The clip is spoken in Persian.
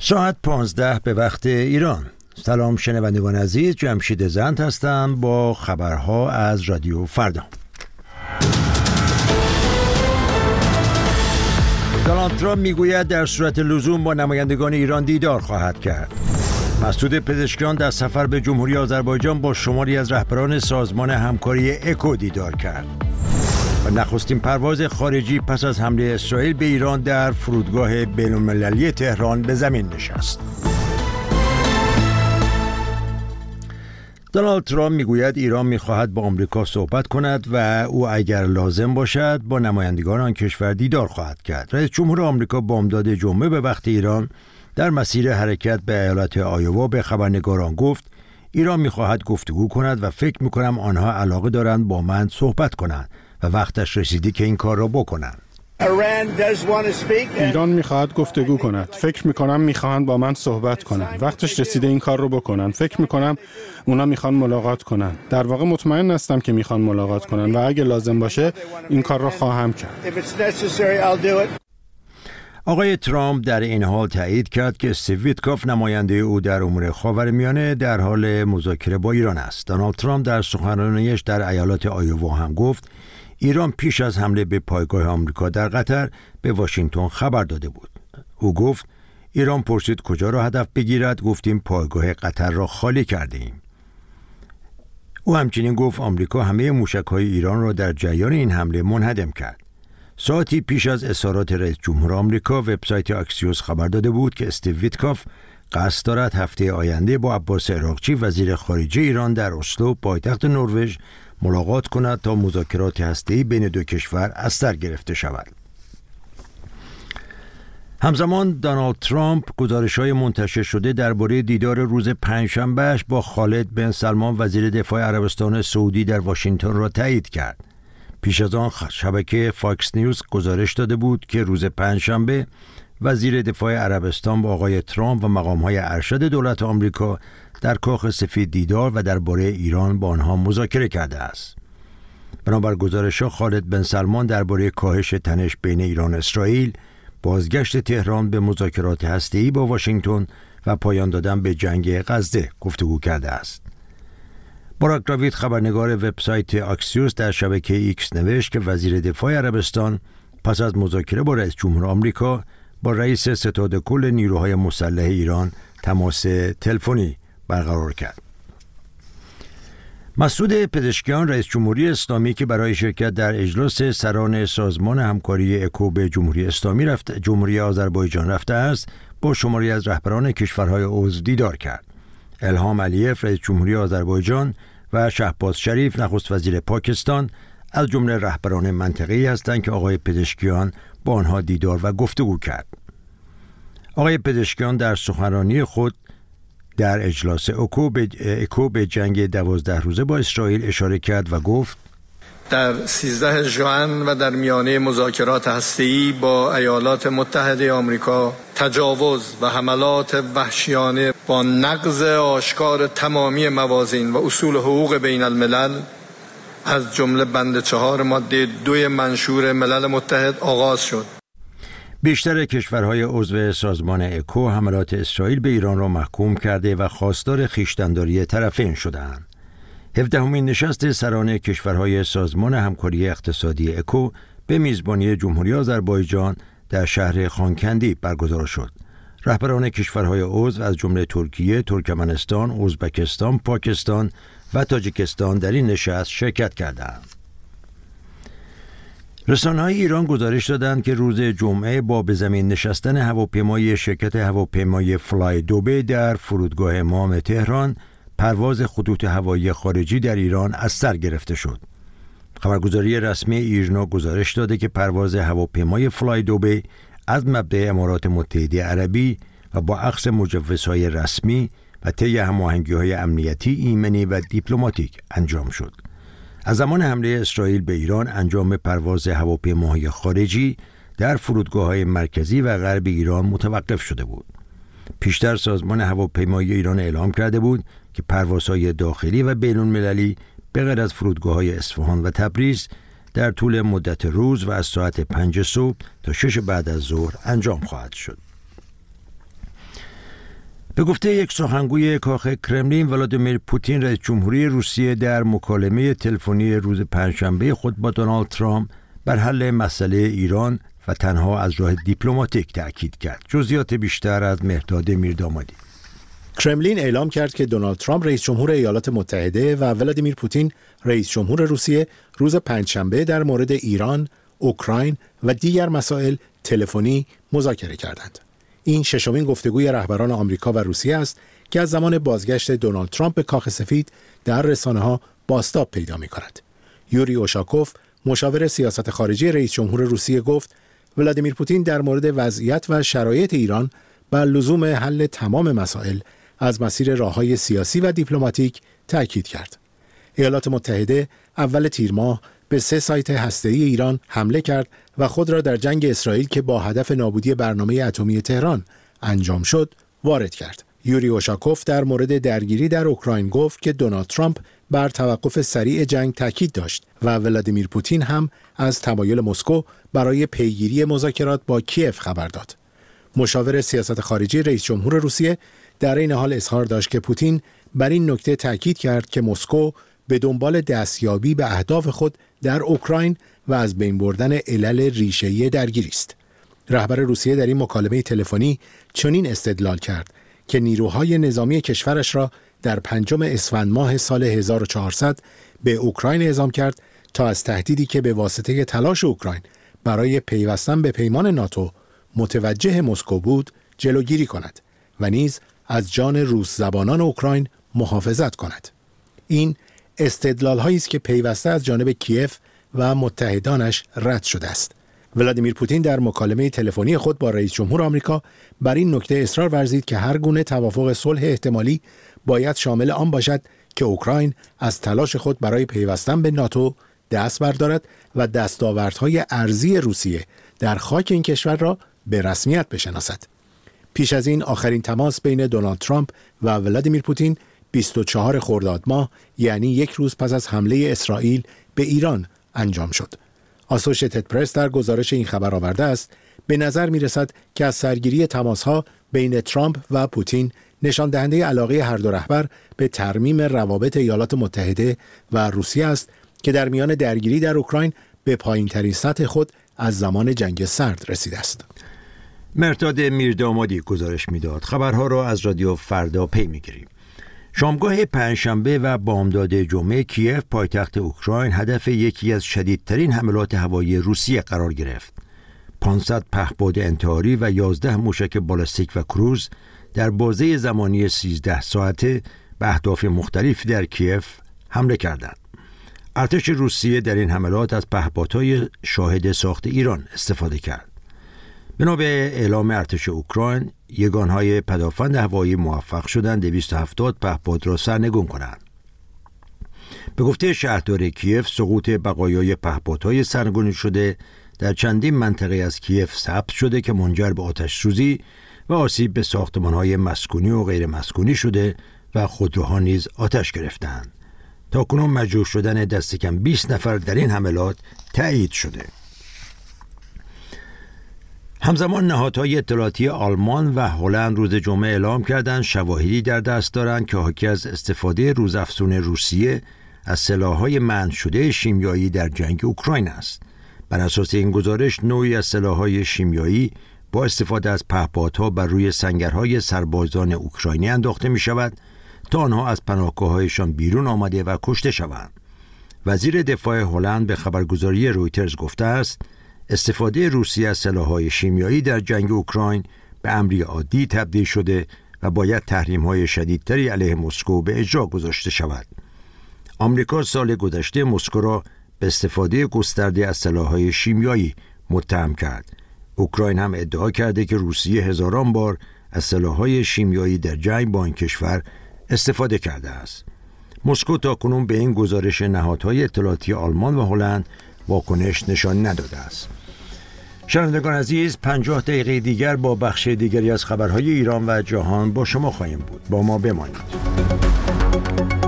ساعت 15 به وقت ایران. سلام شنوندگان عزیز، جمشید زند هستم با خبرها از رادیو فردا. دونالد ترامپ میگوید در صورت لزوم با نمایندگان ایران دیدار خواهد کرد. مسعود پزشکیان در سفر به جمهوری آذربایجان با شماری از رهبران سازمان همکاری اکو دیدار کرد. و نخستین پرواز خارجی پس از حمله اسرائیل به ایران در فرودگاه بین‌المللی تهران به زمین نشست. دونالد ترامپ میگوید ایران میخواهد با آمریکا صحبت کند و او اگر لازم باشد با نمایندگان آن کشور دیدار خواهد کرد. رئیس جمهور آمریکا بامداد جمعه به وقت ایران در مسیر حرکت به ایالت آیوا به خبرنگاران گفت ایران میخواهد گفتگو کند و فکر میکنم آنها علاقه دارند با من صحبت کنند و وقتش رسیدی که این کار را بکنند. ایران میخواهد گفتگو کند. فکر میکنم میخواهند با من صحبت کنند. وقتش رسیده این کار رو بکنند. فکر میکنم اونا میخوان ملاقات کنند. در واقع مطمئن هستم که میخوان ملاقات کنند و اگه لازم باشه این کار را خواهم کرد. آقای ترامپ در این حال تایید کرد که استیو ویتکوف نماینده او در امور خاورمیانه در حال مذاکره با ایران است. دونالد ترامپ در سخنرانیش در ایالت آیوا هم گفت ایران پیش از حمله به پایگاه آمریکا در قطر به واشنگتن خبر داده بود. او گفت ایران پرسید کجا را هدف بگیرد، گفتیم پایگاه قطر را خالی کرده ایم. او همچنین گفت آمریکا همه موشک‌های ایران را در جریان این حمله منهدم کرد. ساعتی پیش از اظهارات رئیس جمهور آمریکا، وبسایت اکسیوس خبر داده بود که استیو ویتکوف قصد دارد هفته آینده با عباس عراقچی وزیر خارجه ایران در اسلو پایتخت نروژ ملاقات کند تا مذاکرات هسته‌ای بین دو کشور از سر گرفته شود. همزمان دونالد ترامپ گزارش‌های منتشر شده درباره دیدار روز پنجشنبه‌اش با خالد بن سلمان وزیر دفاع عربستان سعودی در واشنگتن را تایید کرد. پیش از آن شبکه فاکس نیوز گزارش داده بود که روز پنجشنبه وزیر دفاع عربستان با آقای ترامپ و مقام‌های ارشد دولت آمریکا در کاخ سفید دیدار و درباره ایران با آنها مذاکره کرده است. بنابر گزارش‌ها خالد بن سلمان درباره کاهش تنش بین ایران و اسرائیل، بازگشت تهران به مذاکرات هسته‌ای با واشنگتن و پایان دادن به جنگ غزه گفتگو کرده است. باراک راوید خبرنگار وبسایت اکسیوس در شبکه ایکس نوشت که وزیر دفاع عربستان پس از مذاکره با رئیس جمهور آمریکا با رئیس ستاد کل نیروهای مسلح ایران تماس تلفنی برقرار کرد. مسعود پزشکیان رئیس جمهوری اسلامی که برای شرکت در اجلاس سران سازمان همکاری اکو به جمهوری آذربایجان رفته است، با شماری از رهبران کشورهای عضو دیدار کرد. الهام علیف رئیس جمهوری آذربایجان و شهباز شریف نخست وزیر پاکستان از جمله رهبران منطقه‌ای هستند که آقای پزشکیان با آنها دیدار و گفتگو کرد. آقای پزشکیان در سخنرانی خود در اجلاس اکو به جنگ 12 روزه با اسرائیل اشاره کرد و گفت در 13 ژوئن و در میانه مذاکرات هسته‌ای با ایالات متحده آمریکا تجاوز و حملات وحشیانه با نقض آشکار تمامی موازین و اصول حقوق بین الملل از جمله بند 4 ماده 2 منشور ملل متحد آغاز شد. بیشتر کشورهای عضو سازمان اکو حملات اسرائیل به ایران را محکوم کرده و خواستار خویشتن‌داری طرفین شده‌اند. 17مین نشست سران کشورهای سازمان همکاری اقتصادی اکو به میزبانی جمهوری آذربایجان در شهر خانکندی برگزار شد. رهبران کشورهای عضو از جمله ترکیه، ترکمنستان، ازبکستان، پاکستان و تاجیکستان در این نشست شرکت کردند. رسانه‌های ایران گزارش دادند که روز جمعه با به زمین نشستن هواپیمای شرکت هواپیمای فلای دوبه در فرودگاه امام تهران، پرواز خطوط هوایی خارجی در ایران از سر گرفته شد. خبرگزاری رسمی ایرنا گزارش داده که پرواز هواپیمای فلای دوبه از مبدأ امارات متحده عربی و با اخذ مجوزهای رسمی و طی هماهنگی‌های امنیتی، ایمنی و دیپلماتیک انجام شد. از زمان حمله اسرائیل به ایران انجام پرواز هواپیماهای خارجی در فرودگاه‌های مرکزی و غرب ایران متوقف شده بود. پیشتر سازمان هواپیمایی ایران اعلام کرده بود که پروازهای داخلی و بین‌المللی به غیر از فرودگاه‌های اصفهان و تبریز در طول مدت روز و از ساعت 5 صبح تا 6 بعد از ظهر انجام خواهد شد. به گفته یک سخنگوی کاخ کرملین، ولادیمیر پوتین رئیس جمهوری روسیه در مکالمه تلفنی روز پنجشنبه خود با دونالد ترامپ بر حل مسئله ایران و تنها از راه دیپلماتیک تأکید کرد. جزئیات بیشتر از مهرداد میردامادی. کرملین اعلام کرد که دونالد ترامپ رئیس جمهور ایالات متحده و ولادیمیر پوتین رئیس جمهور روسیه روز پنجشنبه در مورد ایران، اوکراین و دیگر مسائل تلفنی مذاکره کردند. این ششمین گفتگوی رهبران آمریکا و روسیه است که از زمان بازگشت دونالد ترامپ به کاخ سفید در رسانه‌ها بازتاب پیدا می‌کند. یوری اوشاکوف، مشاور سیاست خارجی رئیس جمهور روسیه، گفت ولادیمیر پوتین در مورد وضعیت و شرایط ایران و لزوم حل تمام مسائل از مسیر راه‌های سیاسی و دیپلماتیک تأکید کرد. ایالات متحده اول تیر ماه به 3 سایت هسته‌ای ایران حمله کرد و خود را در جنگ اسرائیل که با هدف نابودی برنامه اتمی تهران انجام شد وارد کرد. یوری اوشاکوف در مورد درگیری در اوکراین گفت که دونالد ترامپ بر توقف سریع جنگ تاکید داشت و ولادیمیر پوتین هم از تمایل مسکو برای پیگیری مذاکرات با کیف خبر داد. مشاور سیاست خارجی رئیس جمهور روسیه در این حال اظهار داشت که پوتین بر این نکته تاکید کرد که مسکو به دنبال دستیابی به اهداف خود در اوکراین و از بین بردن علل ریشه‌ای درگیری است. رهبر روسیه در این مکالمه تلفنی چنین استدلال کرد که نیروهای نظامی کشورش را در 5 اسفند ماه سال 1400 به اوکراین اعزام کرد تا از تهدیدی که به واسطه تلاش اوکراین برای پیوستن به پیمان ناتو متوجه مسکو بود جلوگیری کند و نیز از جان روس زبانان اوکراین محافظت کند. این استدلال‌هایی است که پیوسته از جانب کیف و متحدانش رد شده است. ولادیمیر پوتین در مکالمه تلفنی خود با رئیس جمهور آمریکا بر این نکته اصرار ورزید که هر گونه توافق صلح احتمالی باید شامل آن باشد که اوکراین از تلاش خود برای پیوستن به ناتو دست بردارد و دستاوردهای ارضی روسیه در خاک این کشور را به رسمیت بشناسد. پیش از این آخرین تماس بین دونالد ترامپ و ولادیمیر پوتین 24 خرداد ماه، یعنی 1 روز پس از حمله اسرائیل به ایران انجام شد. آسوشیتد پرس در گزارش این خبر آورده است به نظر می رسد که از سرگیری تماس‌ها بین ترامپ و پوتین نشان دهنده علاقه هر دو رهبر به ترمیم روابط ایالات متحده و روسیه است که در میان درگیری در اوکراین به پایین‌ترین سطح خود از زمان جنگ سرد رسیده است. مهرداد میردامادی گزارش میداد. خبرها را از رادیو فردا پی میگیریم. شامگاه پنجشنبه و بامداد جمعه کیف پایتخت اوکراین هدف یکی از شدیدترین حملات هوایی روسیه قرار گرفت. 500 پهپاد انتحاری و 11 موشک بالستیک و کروز در بازه زمانی 13 ساعته به اهداف مختلفی در کیف حمله کردند. ارتش روسیه در این حملات از پهپادهای شاهد ساخت ایران استفاده کرد. بنا به اعلام ارتش اوکراین، یگانهای پدافند هوایی موفق شدند 270 پهپاد را سرنگون کنند. به گفته شهردار کیف، سقوط بقایای پهپادهای سرنگون شده در چندین منطقه از کیف ثبت شده که منجر به آتش سوزی و آسیب به ساختمان‌های مسکونی و غیر مسکونی شده و خودروها نیز آتش گرفتند. تاکنون مجروح شدن دست کم 20 نفر در این حملات تایید شده. همزمان نهادهای اطلاعاتی آلمان و هلند روز جمعه اعلام کردند شواهدی در دست دارند که حاکی از استفاده روزافزون روسیه از سلاح‌های منع شده شیمیایی در جنگ اوکراین است. بر اساس این گزارش، نوعی از سلاح‌های شیمیایی با استفاده از پهپادها بر روی سنگرهای سربازان اوکراینی انداخته می‌شود تا آنها از پناهگاه‌هایشان بیرون آمده و کشته شوند. وزیر دفاع هلند به خبرگزاری رویترز گفته است استفاده روسیه از سلاح‌های شیمیایی در جنگ اوکراین به امری عادی تبدیل شده و باید تحریم‌های شدیدتری علیه مسکو به اجرا گذاشته شود. آمریکا سال گذشته مسکو را به استفاده گسترده از سلاح‌های شیمیایی متهم کرد. اوکراین هم ادعا کرده که روسیه هزاران بار از سلاح‌های شیمیایی در جنگ با این کشور استفاده کرده است. مسکو تاکنون به این گزارش نهادهای اطلاعاتی آلمان و هلند واکنش نشان نداده است. شنوندگان عزیز، 50 دقیقه دیگر با بخش دیگری از خبرهای ایران و جهان با شما خواهیم بود. با ما بمانید.